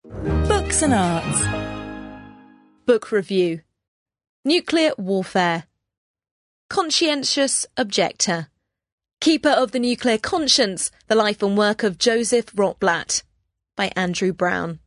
Books and Arts. Book review. Nuclear warfare. Conscientious objector. Keeper of the Nuclear Conscience, the life and work of Joseph Rotblat, by Andrew Brown.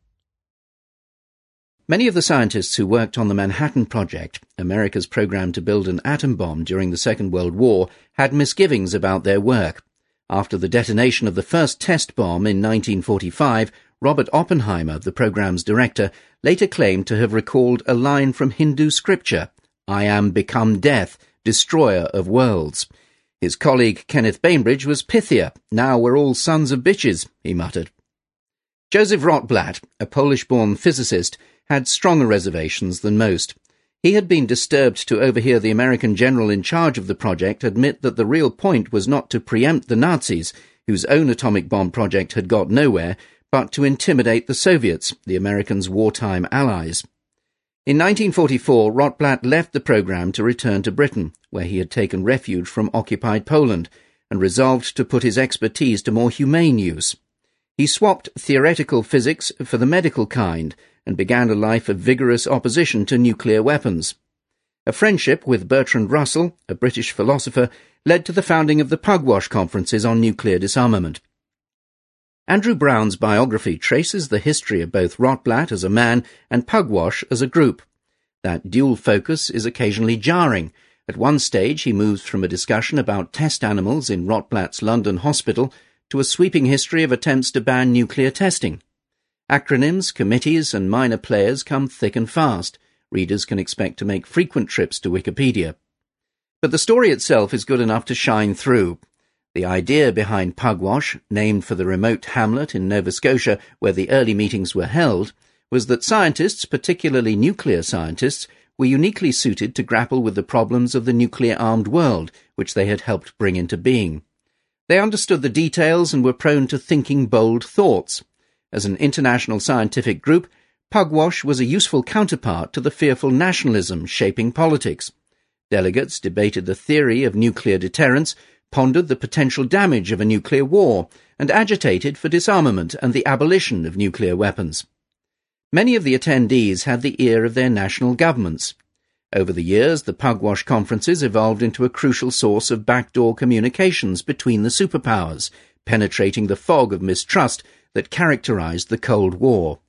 Many of the scientists who worked on the Manhattan Project, America's program to build an atom bomb during the Second World War, had misgivings about their work. After the detonation of the first test bomb in 1945, Robert Oppenheimer, the program's director, later claimed to have recalled a line from Hindu scripture, "I am become death, destroyer of worlds." His colleague Kenneth Bainbridge was pithier. "Now we're all sons of bitches," he muttered. Joseph Rotblat, a Polish-born physicist, had stronger reservations than most. He had been disturbed to overhear the American general in charge of the project admit that the real point was not to preempt the Nazis, whose own atomic bomb project had got nowhere, but to intimidate the Soviets, the Americans' wartime allies. In 1944, Rotblat left the program to return to Britain, where he had taken refuge from occupied Poland, and resolved to put his expertise to more humane use. He swapped theoretical physics for the medical kind, and began a life of vigorous opposition to nuclear weapons. A friendship with Bertrand Russell, a British philosopher, led to the founding of the Pugwash Conferences on Nuclear Disarmament. Andrew Brown's biography traces the history of both Rotblat as a man and Pugwash as a group. That dual focus is occasionally jarring. At one stage he moves from a discussion about test animals in Rotblat's London hospital to a sweeping history of attempts to ban nuclear testing. Acronyms, committees, and minor players come thick and fast. Readers can expect to make frequent trips to Wikipedia. But the story itself is good enough to shine through. The idea behind Pugwash, named for the remote hamlet in Nova Scotia where the early meetings were held, was that scientists, particularly nuclear scientists, were uniquely suited to grapple with the problems of the nuclear-armed world, which they had helped bring into being. They understood the details and were prone to thinking bold thoughts. As an international scientific group, Pugwash was a useful counterpart to the fearful nationalism shaping politics. Delegates debated the theory of nuclear deterrence, pondered the potential damage of a nuclear war, and agitated for disarmament and the abolition of nuclear weapons. Many of the attendees had the ear of their national governments. Over the years, the Pugwash conferences evolved into a crucial source of backdoor communications between the superpowers, penetrating the fog of mistrust that characterized the Cold War.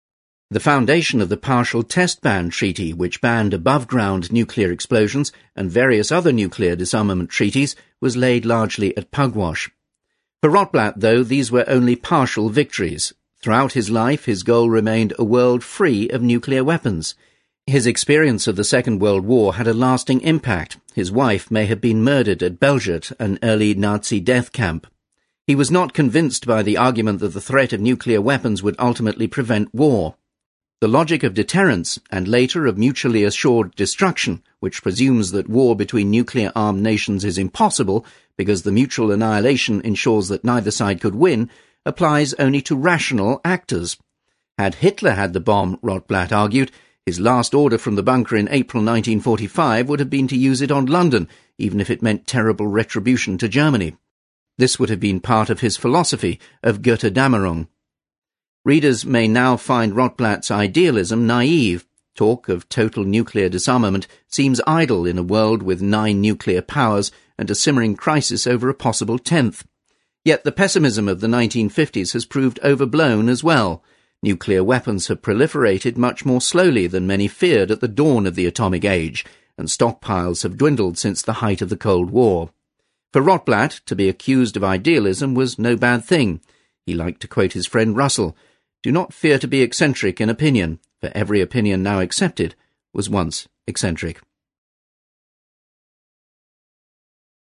The foundation of the Partial Test Ban Treaty, which banned above-ground nuclear explosions, and various other nuclear disarmament treaties, was laid largely at Pugwash. For Rotblat, though, these were only partial victories. Throughout his life, his goal remained a world free of nuclear weapons. His experience of the Second World War had a lasting impact. His wife may have been murdered at Belzec, an early Nazi death camp. He was not convinced by the argument that the threat of nuclear weapons would ultimately prevent war. The logic of deterrence, and later of mutually assured destruction, which presumes that war between nuclear-armed nations is impossible because the mutual annihilation ensures that neither side could win, applies only to rational actors. Had Hitler had the bomb, Rotblat argued, his last order from the bunker in April 1945 would have been to use it on London, even if it meant terrible retribution to Germany. This would have been part of his philosophy of Götterdämmerung. Readers may now find Rotblat's idealism naive. Talk of total nuclear disarmament seems idle in a world with 9 nuclear powers and a simmering crisis over a possible 10th. Yet the pessimism of the 1950s has proved overblown as well. Nuclear weapons have proliferated much more slowly than many feared at the dawn of the atomic age, and stockpiles have dwindled since the height of the Cold War. For Rotblat, to be accused of idealism was no bad thing. He liked to quote his friend Russell, "Do not fear to be eccentric in opinion, for every opinion now accepted was once eccentric."